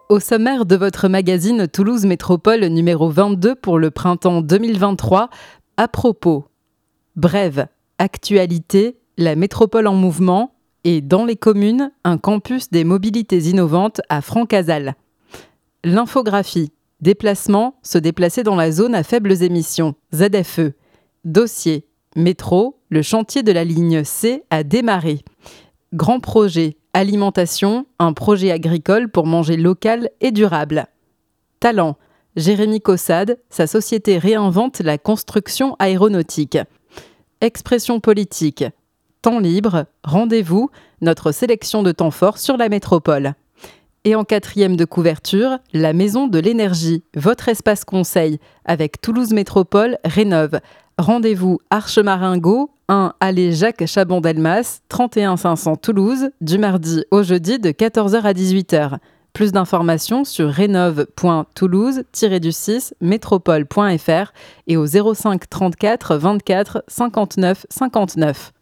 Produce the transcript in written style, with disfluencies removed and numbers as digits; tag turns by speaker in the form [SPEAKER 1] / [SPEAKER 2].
[SPEAKER 1] Au sommaire de votre magazine Toulouse Métropole numéro 22 pour le printemps 2023, à propos, brève, actualité, la métropole en mouvement et dans les communes, un campus des mobilités innovantes à Francazal. L'infographie, déplacement, se déplacer dans la zone à faibles émissions, ZFE. Dossier, métro, le chantier de la ligne C a démarré. Grand projet, alimentation, un projet agricole pour manger local et durable. Talent, Jérémy Caussade, sa société réinvente la construction aéronautique. Expression politique, temps libre, rendez-vous, notre sélection de temps fort sur la métropole. Et en 4e de couverture, la Maison de l'énergie, votre espace conseil, avec Toulouse Métropole Rénove. Rendez-vous Arche Maringot, 1 allée Jacques Chabon-Delmas, 31 500 Toulouse, du mardi au jeudi de 14h à 18h. Plus d'informations sur rénove.toulouse-du6 métropole.fr et au 05 34 24 59 59.